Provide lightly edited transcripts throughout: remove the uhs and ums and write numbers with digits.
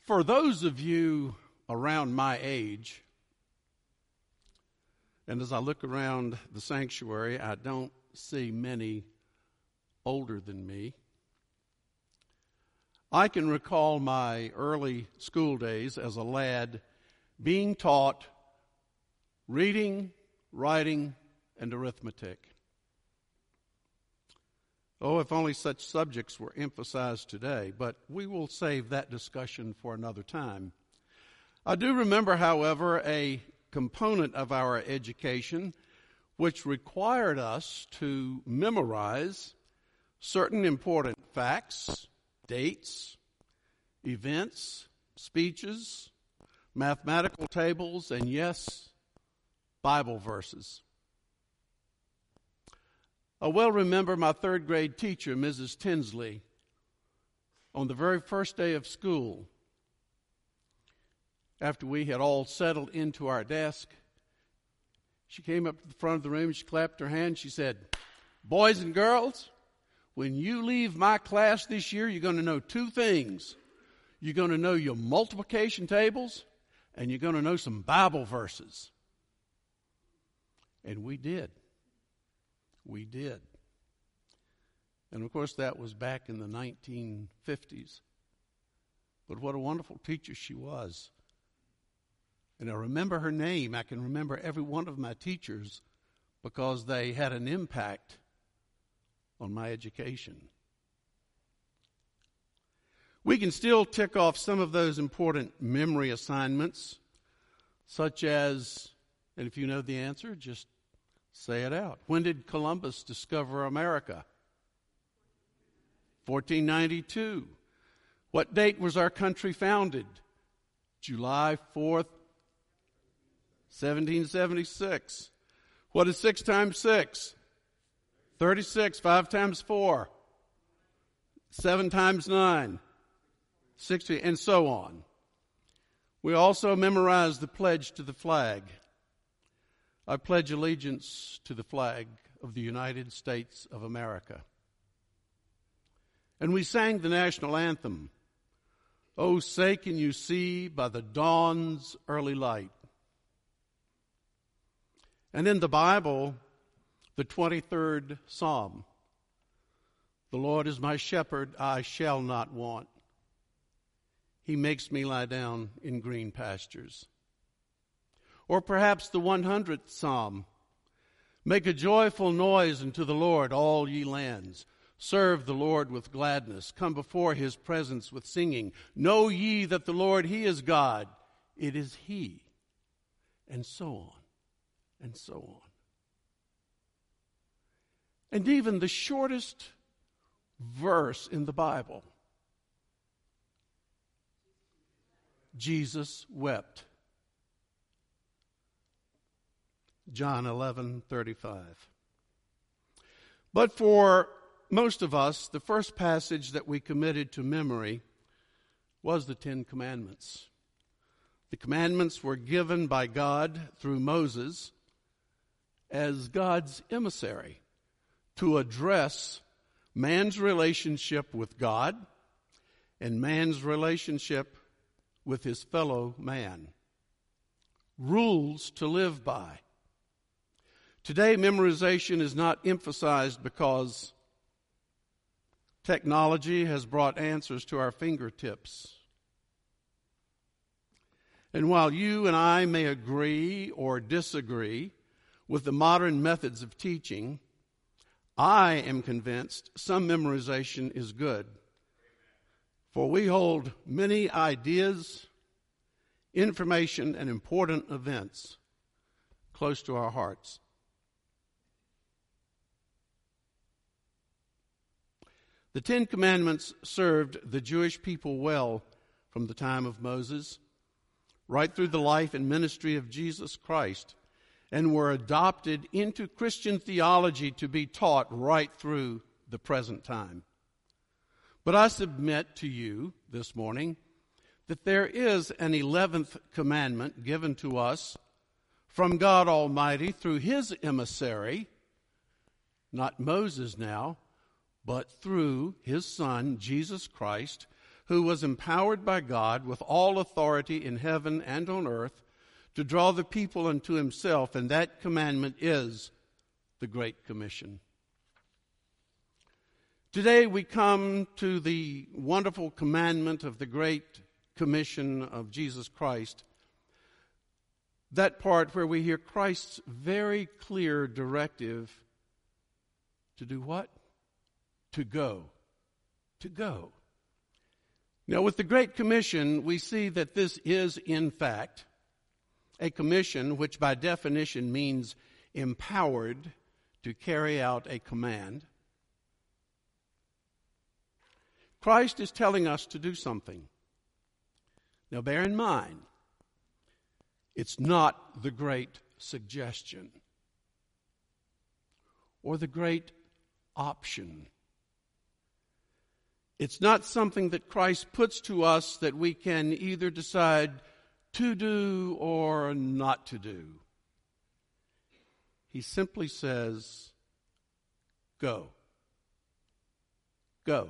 For those of you around my age, and as I look around the sanctuary, I don't see many older than me. I can recall my early school days as a lad being taught reading, writing, and arithmetic. Oh, if only such subjects were emphasized today, but we will save that discussion for another time. I do remember, however, a component of our education which required us to memorize certain important facts, dates, events, speeches, mathematical tables, and yes, Bible verses. I well remember my third grade teacher, Mrs. Tinsley, on the very first day of school, after we had all settled into our desk, she came up to the front of the room, she clapped her hands, she said, "Boys and girls, when you leave my class this year, you're going to know two things. You're going to know your multiplication tables, and you're going to know some Bible verses." And we did. We did. And of course, that was back in the 1950s. But what a wonderful teacher she was. And I remember her name. I can remember every one of my teachers because they had an impact on my education. We can still tick off some of those important memory assignments, such as, and if you know the answer, just say it out. When did Columbus discover America? 1492. What date was our country founded? July 4th, 1776. What is 6 times 6? 36. 5 times 4? 7 times 9? 60, and so on. We also memorize the pledge to the flag. I pledge allegiance to the flag of the United States of America. And we sang the national anthem, "Oh, say can you see by the dawn's early light." And in the Bible, the 23rd Psalm, "The Lord is my shepherd, I shall not want. He makes me lie down in green pastures." Or perhaps the 100th Psalm, "Make a joyful noise unto the Lord, all ye lands. Serve the Lord with gladness. Come before his presence with singing. Know ye that the Lord, he is God. It is he." And so on, and so on. And even the shortest verse in the Bible, Jesus wept. John 11:35. But for most of us, the first passage that we committed to memory was the 10 Commandments. The commandments were given by God through Moses as God's emissary to address man's relationship with God and man's relationship with his fellow man. Rules to live by. Today, memorization is not emphasized because technology has brought answers to our fingertips. And while you and I may agree or disagree with the modern methods of teaching, I am convinced some memorization is good. For we hold many ideas, information, and important events close to our hearts. The 10 Commandments served the Jewish people well from the time of Moses, right through the life and ministry of Jesus Christ, and were adopted into Christian theology to be taught right through the present time. But I submit to you this morning that there is an 11th commandment given to us from God Almighty through his emissary, not Moses now, but through his Son, Jesus Christ, who was empowered by God with all authority in heaven and on earth to draw the people unto himself, and that commandment is the Great Commission. Today we come to the wonderful commandment of the Great Commission of Jesus Christ, that part where we hear Christ's very clear directive to do what? To go. To go. Now, with the Great Commission, we see that this is, in fact, a commission which by definition means empowered to carry out a command. Christ is telling us to do something. Now, bear in mind, it's not the great suggestion or the great option. It's not something that Christ puts to us that we can either decide to do or not to do. He simply says, go. Go.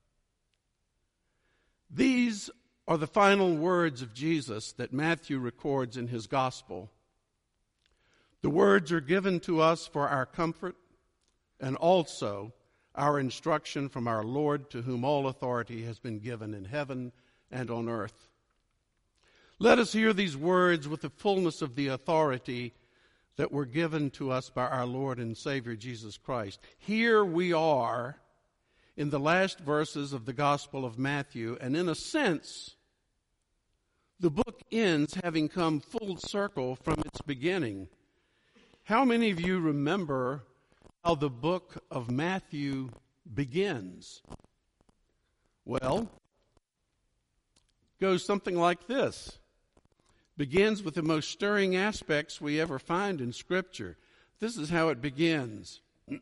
These are the final words of Jesus that Matthew records in his gospel. The words are given to us for our comfort and also our instruction from our Lord, to whom all authority has been given in heaven and on earth. Let us hear these words with the fullness of the authority that were given to us by our Lord and Savior Jesus Christ. Here we are in the last verses of the Gospel of Matthew, and in a sense, the book ends having come full circle from its beginning. How many of you remember how the book of Matthew begins? Well, it goes something like this. Begins with the most stirring aspects we ever find in Scripture. This is how it begins.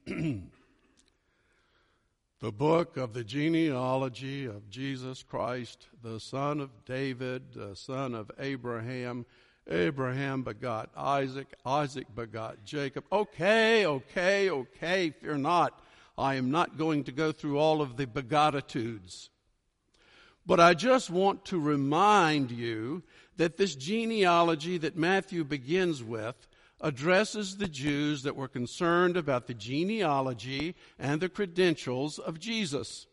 The book of the genealogy of Jesus Christ, the son of David, the son of Abraham. Abraham begot Isaac, Isaac begot Jacob. Okay, fear not. I am not going to go through all of the begottitudes. But I just want to remind you that this genealogy that Matthew begins with addresses the Jews that were concerned about the genealogy and the credentials of Jesus.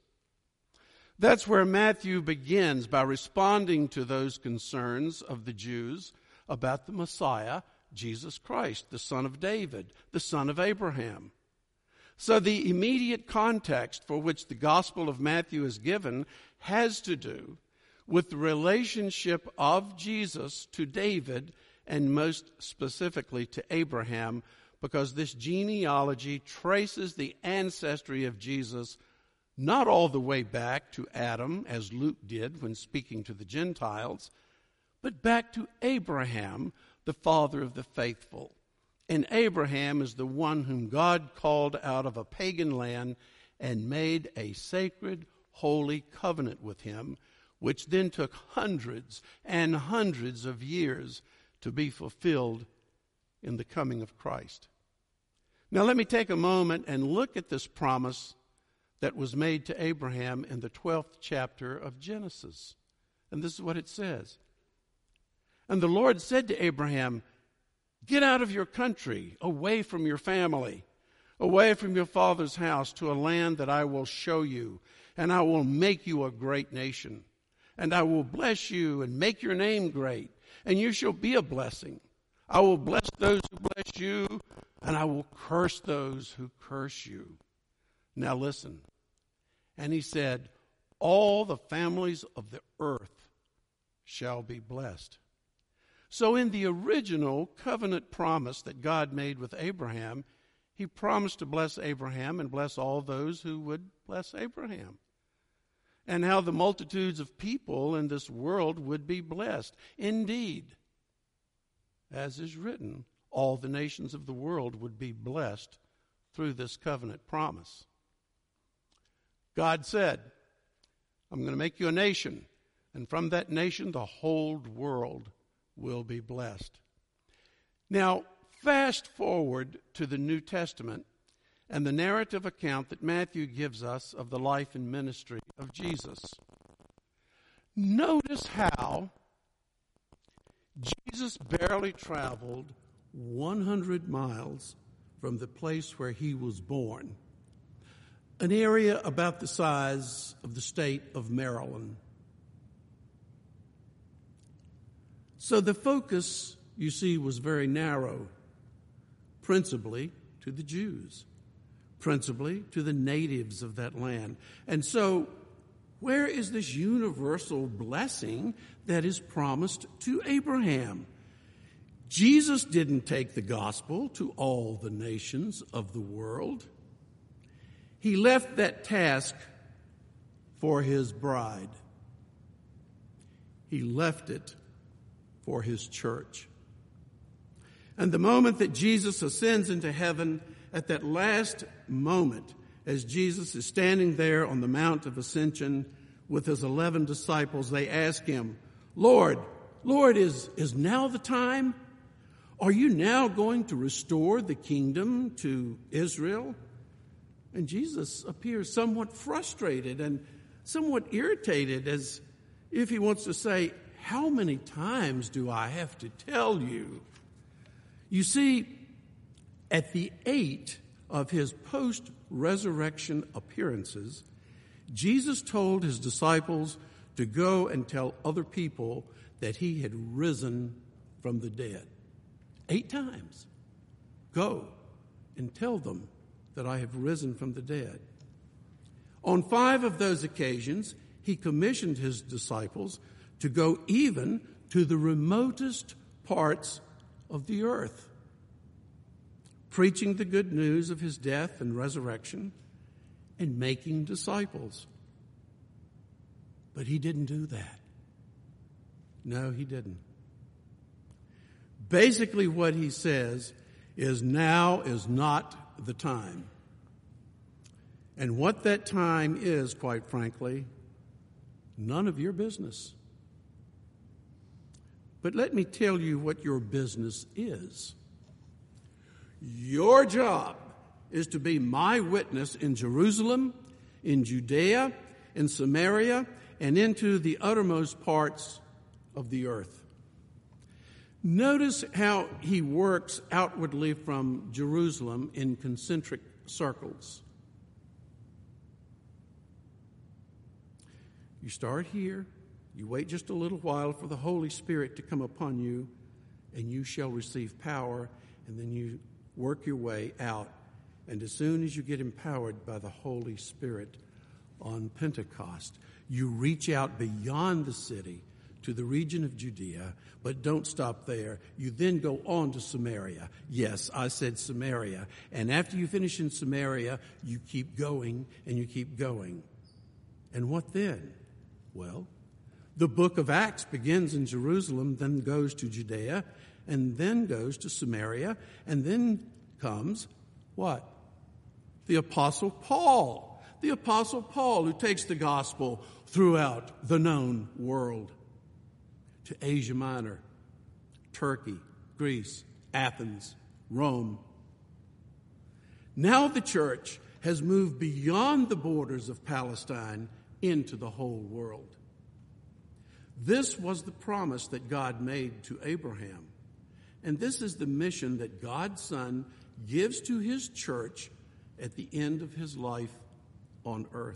That's where Matthew begins, by responding to those concerns of the Jews about the Messiah, Jesus Christ, the son of David, the son of Abraham. So the immediate context for which the Gospel of Matthew is given has to do with the relationship of Jesus to David, and most specifically to Abraham, because this genealogy traces the ancestry of Jesus not all the way back to Adam, as Luke did when speaking to the Gentiles, but back to Abraham, the father of the faithful. And Abraham is the one whom God called out of a pagan land and made a sacred, holy covenant with him, which then took hundreds and hundreds of years to be fulfilled in the coming of Christ. Now let me take a moment and look at this promise that was made to Abraham in the 12th chapter of Genesis. And this is what it says. And the Lord said to Abraham, get out of your country, away from your family, away from your father's house, to a land that I will show you, and I will make you a great nation. And I will bless you and make your name great, and you shall be a blessing. I will bless those who bless you, and I will curse those who curse you. Now listen. And he said, all the families of the earth shall be blessed. So in the original covenant promise that God made with Abraham, he promised to bless Abraham and bless all those who would bless Abraham. And how the multitudes of people in this world would be blessed. Indeed, as is written, all the nations of the world would be blessed through this covenant promise. God said, I'm going to make you a nation, and from that nation the whole world will be blessed. Now, fast forward to the New Testament and the narrative account that Matthew gives us of the life and ministry of Jesus. Notice how Jesus barely traveled 100 miles from the place where he was born, an area about the size of the state of Maryland. So the focus, you see, was very narrow, principally to the Jews, principally to the natives of that land. And so, where is this universal blessing that is promised to Abraham? Jesus didn't take the gospel to all the nations of the world. He left that task for his bride. He left it for his church. And the moment that Jesus ascends into heaven, at that last moment, as Jesus is standing there on the Mount of Ascension with his 11 disciples, they ask him, Lord, is now the time? Are you now going to restore the kingdom to Israel? And Jesus appears somewhat frustrated and somewhat irritated, as if he wants to say, how many times do I have to tell you? You see, at the 8 of his post-resurrection appearances, Jesus told his disciples to go and tell other people that he had risen from the dead. 8 times. Go and tell them that I have risen from the dead. On 5 of those occasions, he commissioned his disciples to go even to the remotest parts of the earth, preaching the good news of his death and resurrection and making disciples. But he didn't do that. No, he didn't. Basically, what he says is now is not the time. And what that time is, quite frankly, none of your business. But let me tell you what your business is. Your job is to be my witness in Jerusalem, in Judea, in Samaria, and into the uttermost parts of the earth. Notice how he works outwardly from Jerusalem in concentric circles. You start here, you wait just a little while for the Holy Spirit to come upon you, and you shall receive power, and then you work your way out. And as soon as you get empowered by the Holy Spirit on Pentecost, you reach out beyond the city to the region of Judea, but don't stop there. You then go on to Samaria. Yes, I said Samaria. And after you finish in Samaria, you keep going and you keep going. And what then? Well, the book of Acts begins in Jerusalem, then goes to Judea, and then goes to Samaria, and then comes what? The Apostle Paul. The Apostle Paul, who takes the gospel throughout the known world to Asia Minor, Turkey, Greece, Athens, Rome. Now the church has moved beyond the borders of Palestine into the whole world. This was the promise that God made to Abraham. And this is the mission that God's Son gives to his church at the end of his life on earth.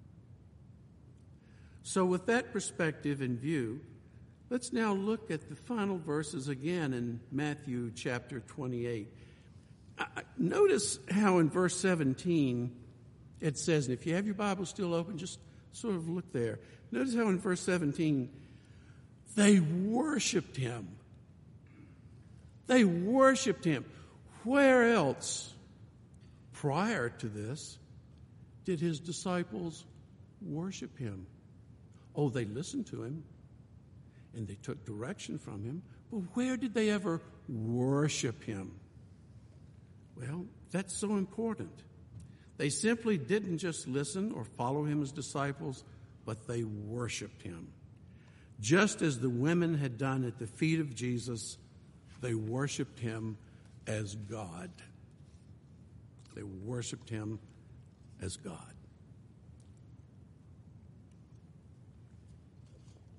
So with that perspective in view, let's now look at the final verses again in Matthew chapter 28. Notice how in verse 17 it says, and if you have your Bible still open, just sort of look there. Notice how in verse 17, they worshiped him. They worshiped him. Where else, prior to this, did his disciples worship him? Oh, they listened to him, and they took direction from him. But where did they ever worship him? Well, that's so important. They simply didn't just listen or follow him as disciples, but they worshiped him. Just as the women had done at the feet of Jesus, they worshiped him as God. They worshiped him as God.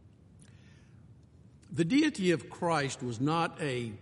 The deity of Christ was not a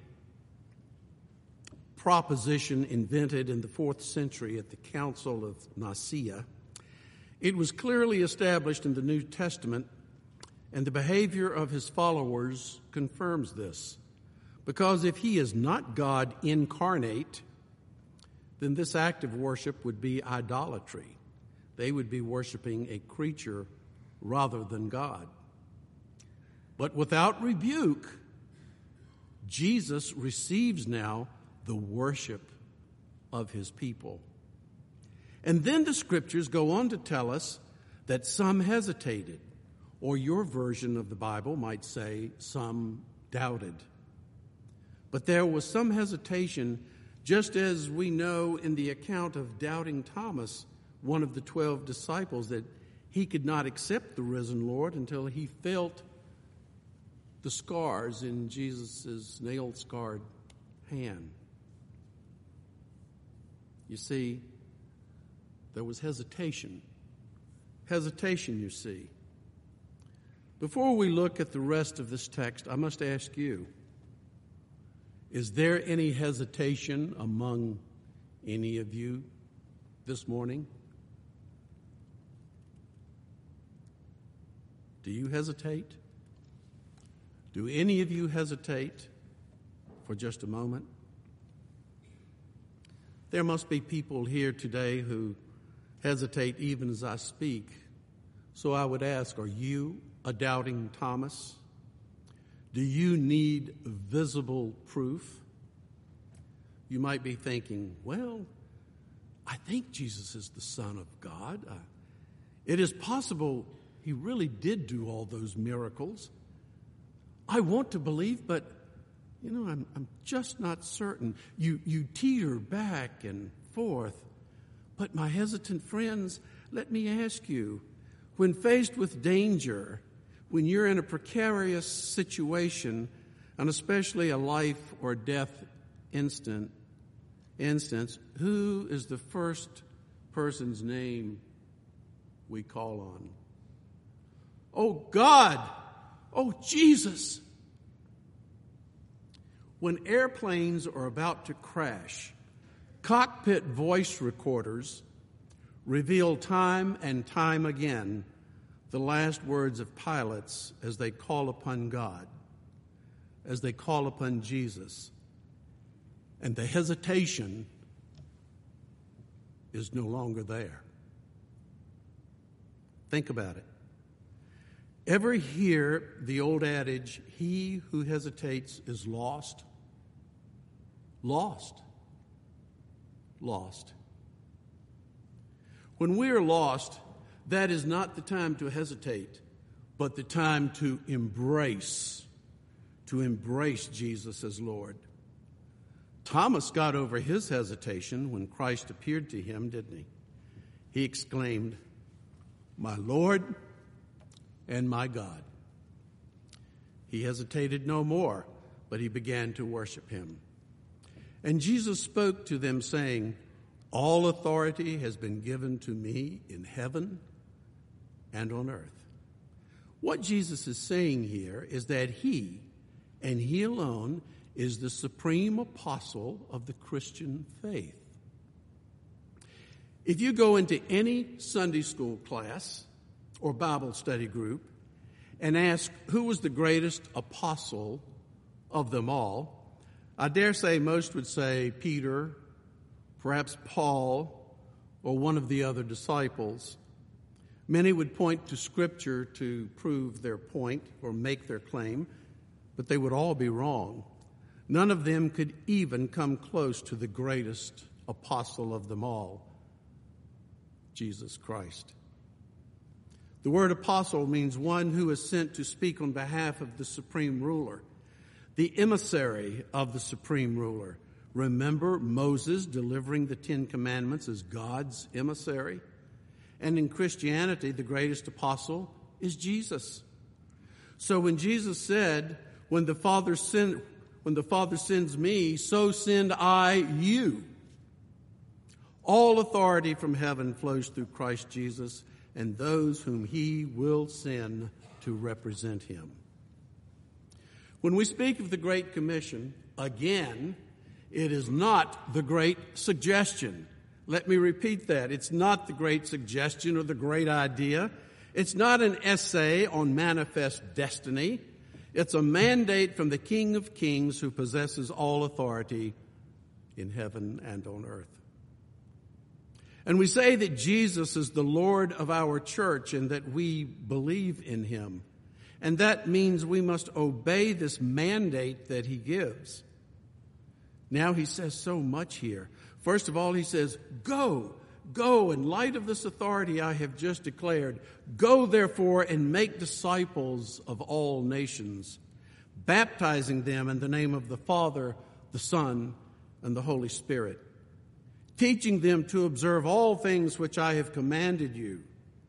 proposition invented in the 4th century at the Council of Nicaea. It was clearly established in the New Testament, and the behavior of his followers confirms this. Because if he is not God incarnate, then this act of worship would be idolatry. They would be worshiping a creature rather than God. But without rebuke, Jesus receives now the worship of his people. And then the scriptures go on to tell us that some hesitated, or your version of the Bible might say some doubted. But there was some hesitation, just as we know in the account of doubting Thomas, one of the 12 disciples, that he could not accept the risen Lord until he felt the scars in Jesus' nail-scarred hand. You see, there was hesitation. Hesitation, you see. Before we look at the rest of this text, I must ask you, is there any hesitation among any of you this morning? Do you hesitate? Do any of you hesitate for just a moment? There must be people here today who hesitate even as I speak. So I would ask, are you a doubting Thomas? Do you need visible proof? You might be thinking, well, I think Jesus is the Son of God. It is possible he really did do all those miracles. I want to believe, but, I'm just not certain. You teeter back and forth. But my hesitant friends, let me ask you, when faced with danger, when you're in a precarious situation, and especially a life or death instance, who is the first person's name we call on? Oh, God! Oh, Jesus! When airplanes are about to crash, cockpit voice recorders reveal time and time again the last words of pilots as they call upon God, as they call upon Jesus. And the hesitation is no longer there. Think about it. Ever hear the old adage, he who hesitates is lost? Lost. Lost. When we are lost, that is not the time to hesitate, but the time to embrace Jesus as Lord. Thomas got over his hesitation when Christ appeared to him, didn't he? He exclaimed, "My Lord and my God." He hesitated no more, but he began to worship him. And Jesus spoke to them, saying, "All authority has been given to me in heaven and on earth." What Jesus is saying here is that he, and he alone, is the supreme apostle of the Christian faith. If you go into any Sunday school class or Bible study group and ask who was the greatest apostle of them all, I dare say most would say Peter, perhaps Paul, or one of the other disciples. Many would point to Scripture to prove their point or make their claim, but they would all be wrong. None of them could even come close to the greatest apostle of them all, Jesus Christ. The word apostle means one who is sent to speak on behalf of the supreme ruler, the emissary of the supreme ruler. Remember Moses delivering the 10 Commandments as God's emissary? And in Christianity, the greatest apostle is Jesus. So when Jesus said, when the Father sends me, so send I you. All authority from heaven flows through Christ Jesus and those whom he will send to represent him. When we speak of the Great Commission, again, it is not the Great Suggestion. Let me repeat that. It's not the Great Suggestion or the Great Idea. It's not an essay on manifest destiny. It's a mandate from the King of Kings who possesses all authority in heaven and on earth. And we say that Jesus is the Lord of our church and that we believe in him. And that means we must obey this mandate that he gives. Now he says so much here. First of all, he says, go in light of this authority I have just declared. Go therefore and make disciples of all nations, baptizing them in the name of the Father, the Son, and the Holy Spirit, teaching them to observe all things which I have commanded you.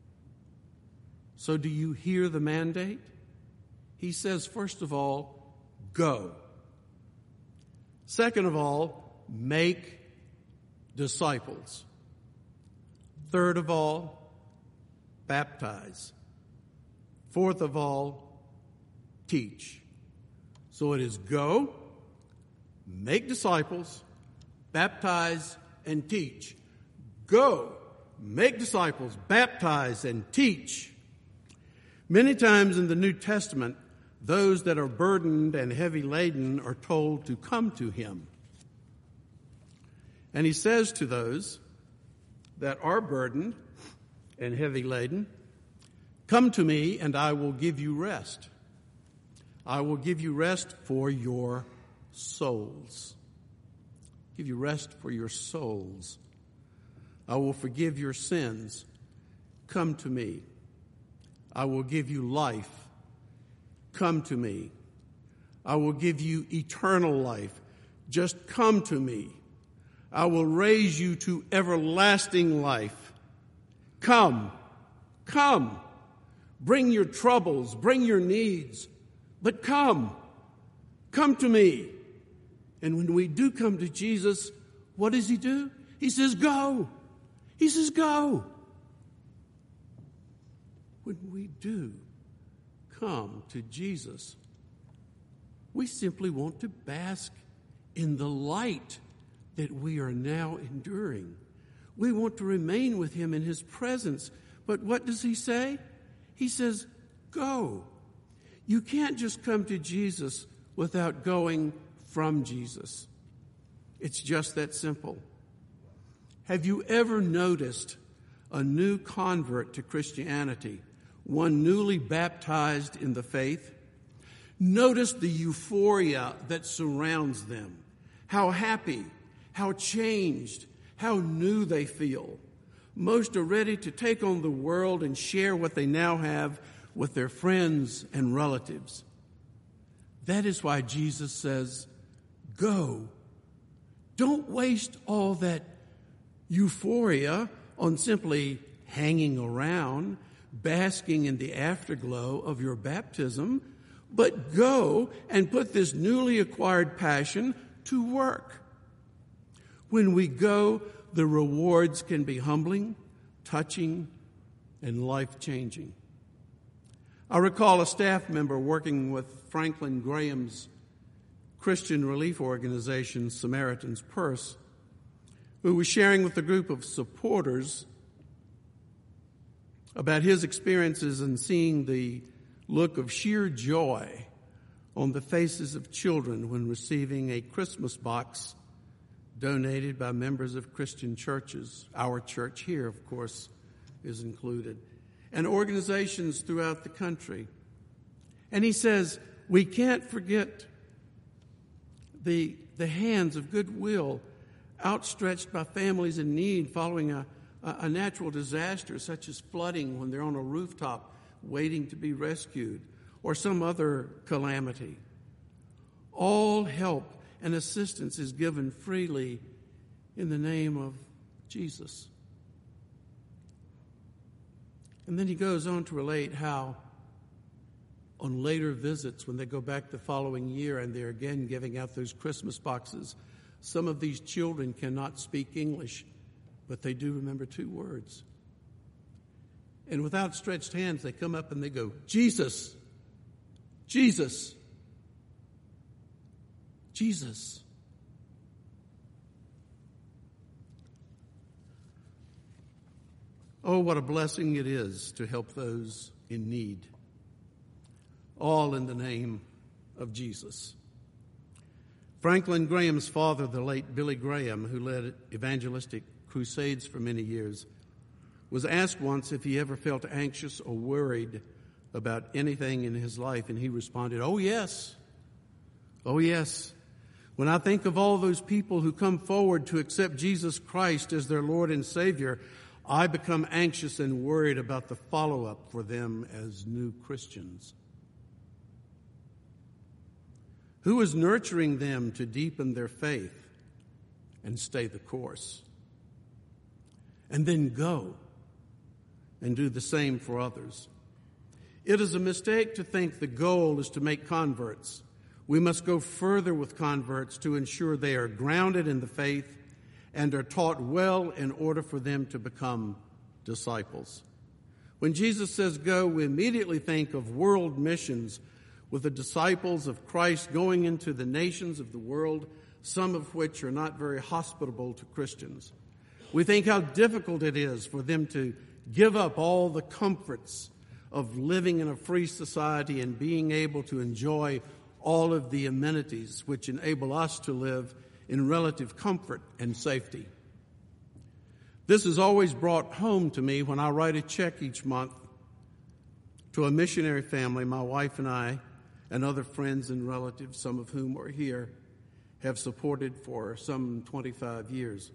So do you hear the mandate? He says, first of all, go. Second of all, make disciples. Third of all, baptize. Fourth of all, teach. So it is go, make disciples, baptize, and teach. Go, make disciples, baptize, and teach. Many times in the New Testament, those that are burdened and heavy laden are told to come to him. And he says to those that are burdened and heavy laden, come to me and I will give you rest. I will give you rest for your souls. Give you rest for your souls. I will forgive your sins. Come to me. I will give you life. Come to me. I will give you eternal life. Just come to me. I will raise you to everlasting life. Come. Bring your troubles, bring your needs, but come to me. And when we do come to Jesus, what does he do? He says, go. He says, go. When we do come to Jesus, we simply want to bask in the light that we are now enduring. We want to remain with him in his presence. But what does he say? He says, go. You can't just come to Jesus without going from Jesus. It's just that simple. Have you ever noticed a new convert to Christianity, one newly baptized in the faith? Notice the euphoria that surrounds them. How happy, how changed, how new they feel. Most are ready to take on the world and share what they now have with their friends and relatives. That is why Jesus says, go. Don't waste all that euphoria on simply hanging around, basking in the afterglow of your baptism, but go and put this newly acquired passion to work. When we go, the rewards can be humbling, touching, and life-changing. I recall a staff member working with Franklin Graham's Christian relief organization, Samaritan's Purse, who was sharing with a group of supporters about his experiences and seeing the look of sheer joy on the faces of children when receiving a Christmas box donated by members of Christian churches. Our church here, of course, is included, and organizations throughout the country. And he says, we can't forget the hands of goodwill outstretched by families in need following a natural disaster such as flooding when they're on a rooftop waiting to be rescued, or some other calamity. All help and assistance is given freely in the name of Jesus. And then he goes on to relate how on later visits, when they go back the following year and they're again giving out those Christmas boxes, some of these children cannot speak English, but they do remember 2 words. And with outstretched hands, they come up and they go, Jesus, Jesus. Jesus. Oh, what a blessing it is to help those in need. All in the name of Jesus. Franklin Graham's father, the late Billy Graham, who led evangelistic crusades for many years, was asked once if he ever felt anxious or worried about anything in his life, and he responded, "Oh, yes. Oh, yes. When I think of all those people who come forward to accept Jesus Christ as their Lord and Savior, I become anxious and worried about the follow-up for them as new Christians. Who is nurturing them to deepen their faith and stay the course? And then go and do the same for others. It is a mistake to think the goal is to make converts. We must go further with converts to ensure they are grounded in the faith and are taught well in order for them to become disciples. When Jesus says go, we immediately think of world missions with the disciples of Christ going into the nations of the world, some of which are not very hospitable to Christians. We think how difficult it is for them to give up all the comforts of living in a free society and being able to enjoy all of the amenities which enable us to live in relative comfort and safety. This is always brought home to me when I write a check each month to a missionary family my wife and I and other friends and relatives, some of whom are here, have supported for some 25 years.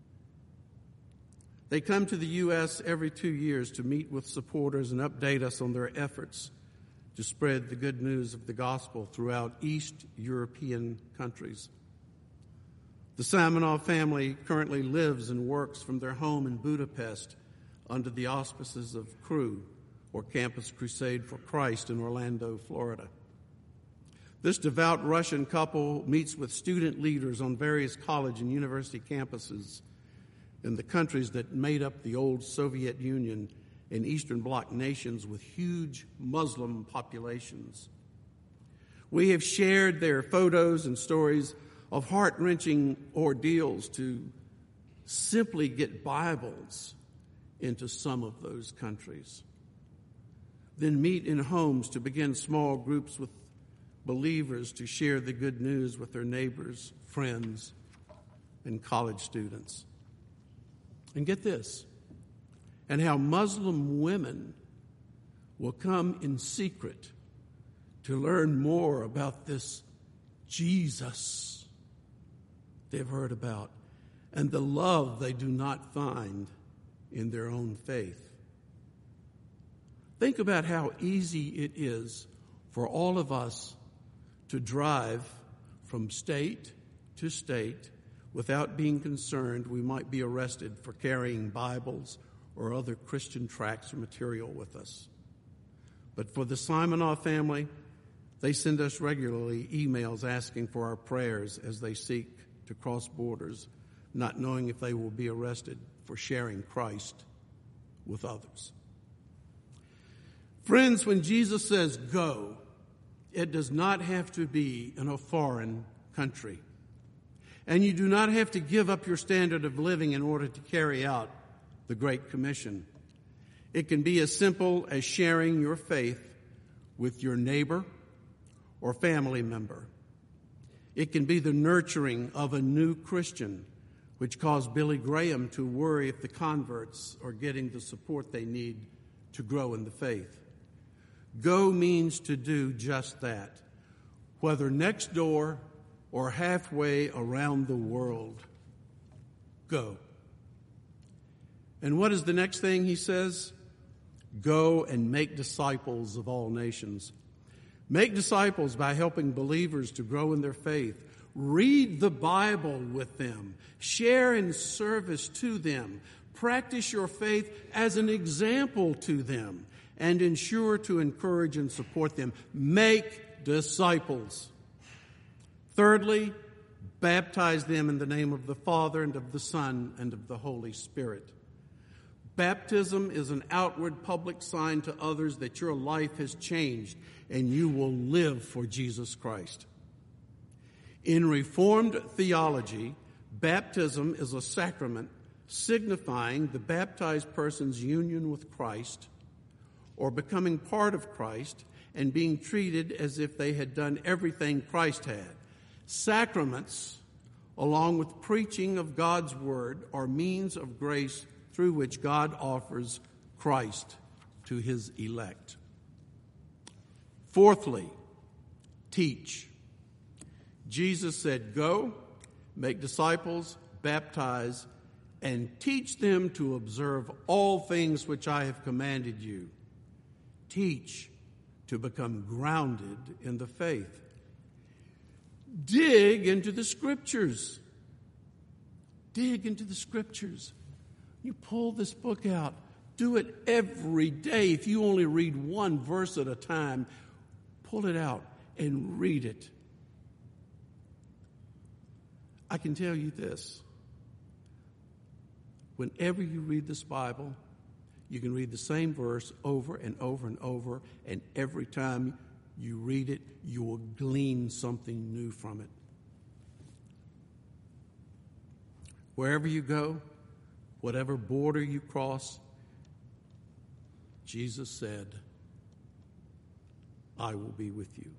They come to the U.S. every 2 years to meet with supporters and update us on their efforts to spread the good news of the gospel throughout East European countries. The Samanov family currently lives and works from their home in Budapest under the auspices of CRU, or Campus Crusade for Christ, in Orlando, Florida. This devout Russian couple meets with student leaders on various college and university campuses in the countries that made up the old Soviet Union and Eastern Bloc nations with huge Muslim populations. We have shared their photos and stories of heart-wrenching ordeals to simply get Bibles into some of those countries. Then meet in homes to begin small groups with believers to share the good news with their neighbors, friends, and college students. And get this, and how Muslim women will come in secret to learn more about this Jesus they've heard about and the love they do not find in their own faith. Think about how easy it is for all of us to drive from state to state without being concerned we might be arrested for carrying Bibles or other Christian tracts or material with us. But for the Simonov family, they send us regularly emails asking for our prayers as they seek to cross borders, not knowing if they will be arrested for sharing Christ with others. Friends, when Jesus says go, it does not have to be in a foreign country. And you do not have to give up your standard of living in order to carry out the Great Commission. It can be as simple as sharing your faith with your neighbor or family member. It can be the nurturing of a new Christian, which caused Billy Graham to worry if the converts are getting the support they need to grow in the faith. Go means to do just that, whether next door or halfway around the world. Go. And what is the next thing he says? Go and make disciples of all nations. Make disciples by helping believers to grow in their faith. Read the Bible with them. Share in service to them. Practice your faith as an example to them. And ensure to encourage and support them. Make disciples. Thirdly, baptize them in the name of the Father and of the Son and of the Holy Spirit. Baptism is an outward public sign to others that your life has changed and you will live for Jesus Christ. In Reformed theology, baptism is a sacrament signifying the baptized person's union with Christ or becoming part of Christ and being treated as if they had done everything Christ had. Sacraments, along with preaching of God's word, are means of grace through which God offers Christ to his elect. Fourthly, teach. Jesus said, "Go, make disciples, baptize, and teach them to observe all things which I have commanded you." Teach to become grounded in the faith. Dig into the Scriptures. Dig into the Scriptures. You pull this book out. Do it every day. If you only read one verse at a time, pull it out and read it. I can tell you this. Whenever you read this Bible, you can read the same verse over and over and over, and every time you read it, you will glean something new from it. Wherever you go, whatever border you cross, Jesus said, "I will be with you."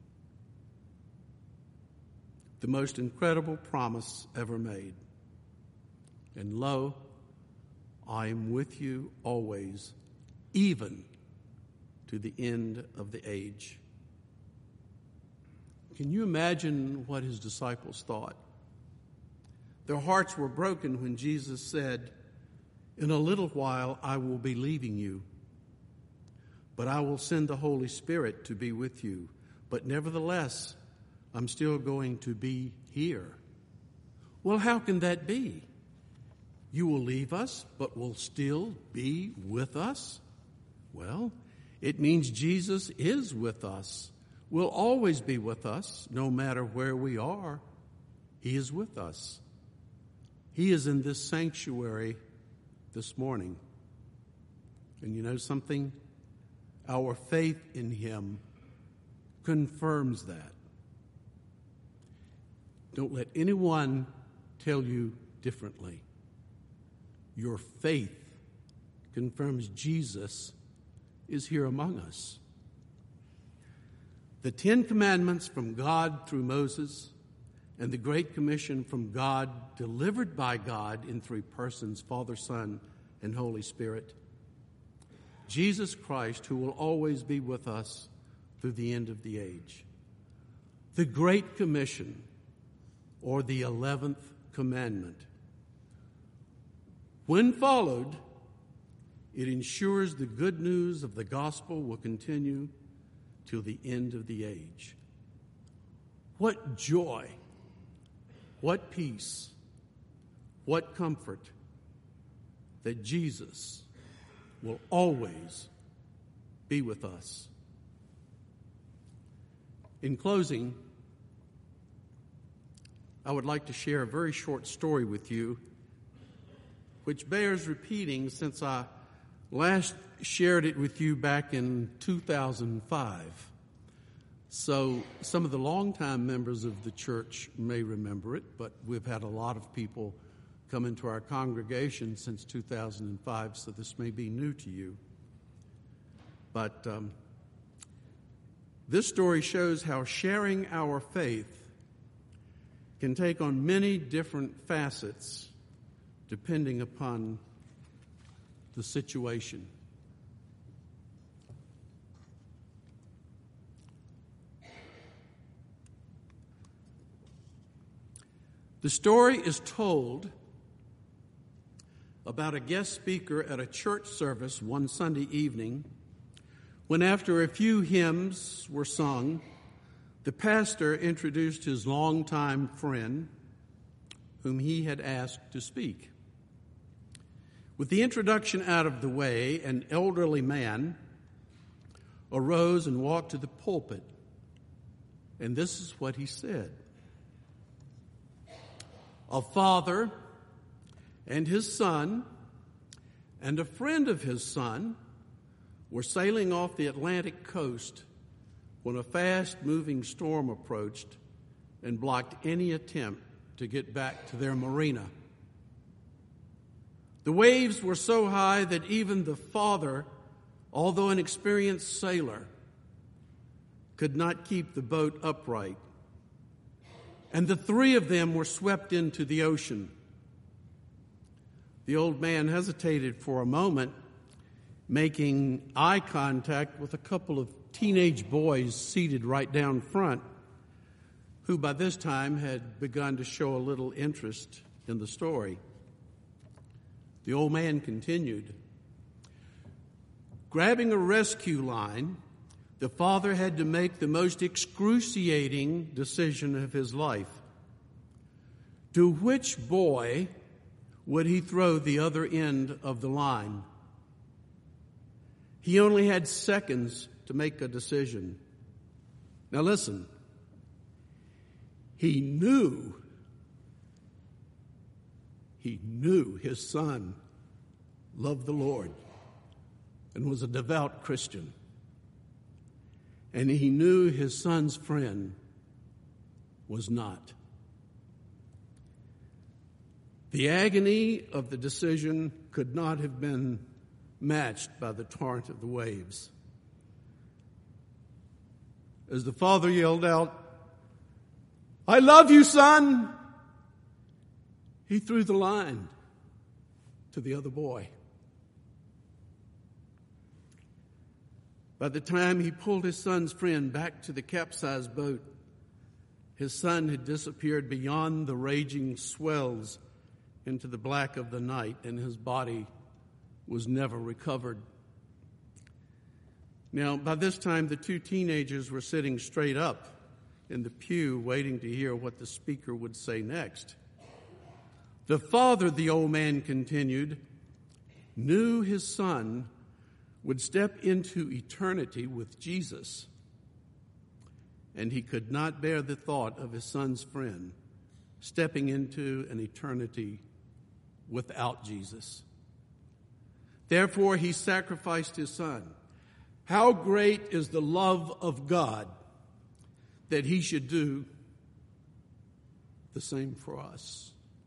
The most incredible promise ever made. And lo, I am with you always, even to the end of the age. Can you imagine what his disciples thought? Their hearts were broken when Jesus said, "In a little while I will be leaving you, but I will send the Holy Spirit to be with you. But nevertheless, I'm still going to be here." Well, how can that be? You will leave us, but will still be with us? Well, it means Jesus is with us, will always be with us, no matter where we are. He is with us. He is in this sanctuary this morning. And you know something? Our faith in him confirms that. Don't let anyone tell you differently. Your faith confirms Jesus is here among us. The 10 Commandments from God through Moses and the Great Commission from God, delivered by God in 3 persons, Father, Son, and Holy Spirit. Jesus Christ, who will always be with us through the end of the age. The Great Commission, or the 11th commandment. When followed, it ensures the good news of the gospel will continue till the end of the age. What joy, what peace, what comfort that Jesus will always be with us. In closing, I would like to share a very short story with you, which bears repeating since I last shared it with you back in 2005. So some of the longtime members of the church may remember it, but we've had a lot of people come into our congregation since 2005, so this may be new to you. But this story shows how sharing our faith can take on many different facets depending upon the situation. The story is told about a guest speaker at a church service one Sunday evening when, after a few hymns were sung, the pastor introduced his longtime friend whom he had asked to speak. With the introduction out of the way, an elderly man arose and walked to the pulpit, and this is what he said. A father and his son and a friend of his son were sailing off the Atlantic coast when a fast-moving storm approached and blocked any attempt to get back to their marina. The waves were so high that even the father, although an experienced sailor, could not keep the boat upright. And the three of them were swept into the ocean. The old man hesitated for a moment, making eye contact with a couple of teenage boys seated right down front, who by this time had begun to show a little interest in the story. The old man continued. Grabbing a rescue line, the father had to make the most excruciating decision of his life. To which boy would he throw the other end of the line? He only had seconds to make a decision. Now listen, he knew his son loved the Lord and was a devout Christian. And he knew his son's friend was not. The agony of the decision could not have been matched by the torrent of the waves. As the father yelled out, "I love you, son," he threw the line to the other boy. By the time he pulled his son's friend back to the capsized boat, his son had disappeared beyond the raging swells into the black of the night, and his body was never recovered. Now, by this time, the two teenagers were sitting straight up in the pew, waiting to hear what the speaker would say next. The father, the old man continued, knew his son would step into eternity with Jesus, and he could not bear the thought of his son's friend stepping into an eternity without Jesus. Therefore, he sacrificed his son. How great is the love of God that he should do the same for us.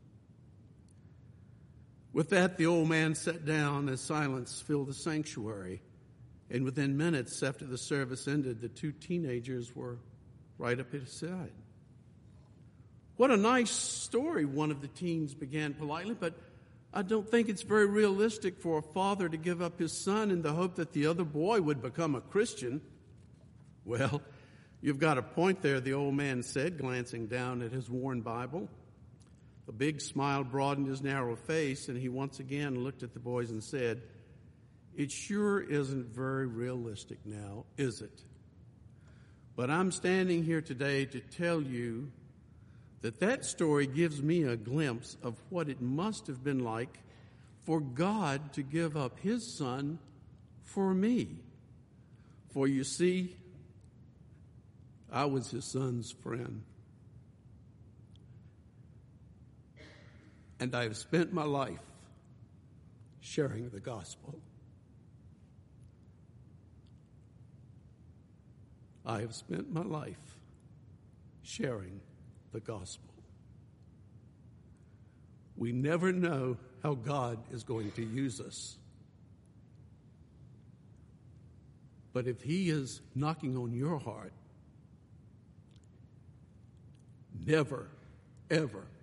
With that, the old man sat down as silence filled the sanctuary. And within minutes after the service ended, the two teenagers were right up at his side. "What a nice story," one of the teens began politely, "but I don't think it's very realistic for a father to give up his son in the hope that the other boy would become a Christian." "Well, you've got a point there," the old man said, glancing down at his worn Bible. A big smile broadened his narrow face, and he once again looked at the boys and said, "It sure isn't very realistic now, is it? But I'm standing here today to tell you that story gives me a glimpse of what it must have been like for God to give up his son for me. For you see, I was his son's friend. And I have spent my life sharing the gospel. I have spent my life sharing the gospel. We never know how God is going to use us. But if he is knocking on your heart, never, ever